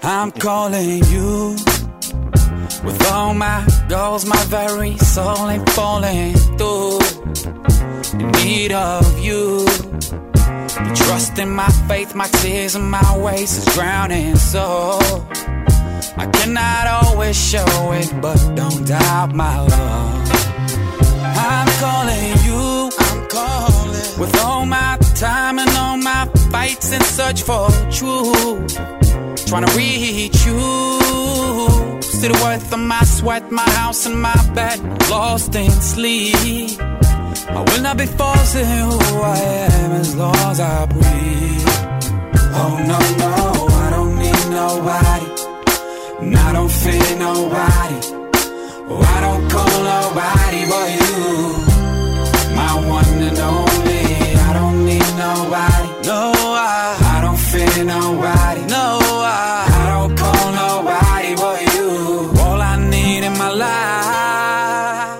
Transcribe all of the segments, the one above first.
I'm calling you with all my goals, my very soul ain't falling through. In need of you, the trust in my faith, my tears and my ways is drowning. So I cannot always show it, but don't doubt my love. I'm calling you, I'm calling with all my time and all my fights in search for truth. Trying to reach you. See the worth of my sweat, my house and my bed, lost in sleep. I will not be forcing who I am as long as I breathe. Oh no, no, I don't need nobody, and I don't fear nobody. Oh, I don't call nobody but you, my one and only. I don't need nobody, no, I don't fear nobody, no, I don't call nobody but you. All I need in my life.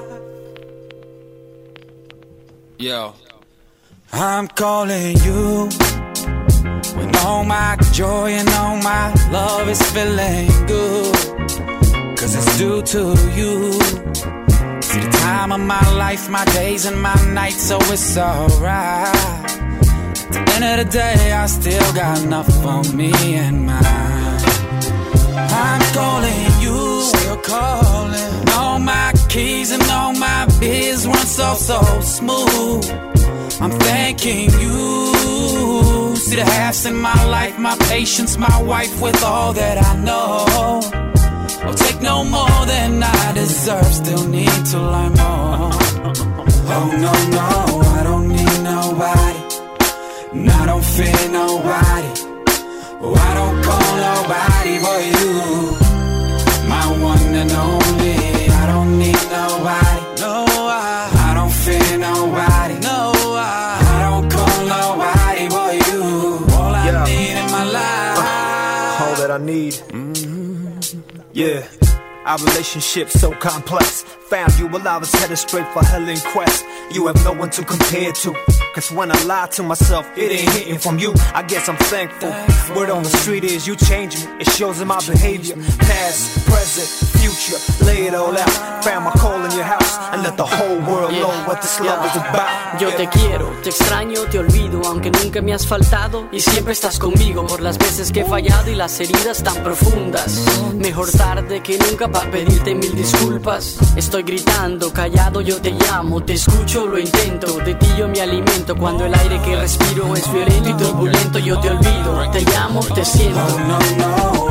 Yo, I'm calling you when all my joy and all my love is feeling good, 'cause it's due to you. See the time of my life, my days and my nights, so it's alright. At the end of the day, I still got enough for me and mine. I'm calling you, still calling. All my keys and all my biz run so smooth. I'm thanking you. See the halves in my life, my patience, my wife with all that I know. I'll take no more than I deserve, still need to learn more. Oh no, no, I don't need nobody, and I don't fear nobody. Oh, I don't call nobody but you, my one and only. I don't need nobody, no, I don't fear nobody, no, I don't call nobody but you. All I need in my life, all that I need. Yeah, our relationship's so complex. Found you while I was headed straight for hell in quest. You have no one to compare to, 'cause when I lie to myself, it ain't hitting from you. I guess I'm thankful. Word on the street is you change me. It shows in my behavior. Past, present, future, lay it all out. Found my call in your house and let the whole world know what this love is about. Yo te quiero, te extraño, te olvido, aunque nunca me has faltado y siempre estás conmigo. Por las veces que he fallado y las heridas tan profundas. Mejor tarde que nunca para pedirte mil disculpas. Estoy gritando, callado yo te llamo, te escucho, lo intento. De ti yo me alimento cuando el aire que respiro es violento y turbulento. Yo te olvido, te llamo, te siento. Oh no, no,